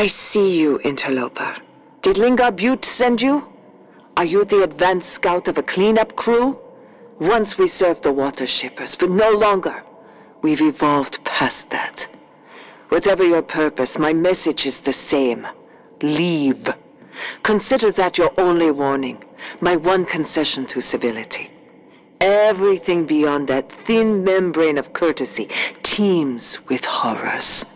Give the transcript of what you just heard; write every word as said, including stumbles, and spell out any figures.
I see you, interloper. Did Lingar Butte send you? Are you the advanced scout of a cleanup crew? Once we served the water shippers, but no longer. We've evolved past that. Whatever your purpose, my message is the same. Leave. Consider that your only warning, my one concession to civility. Everything beyond that thin membrane of courtesy teems with horrors.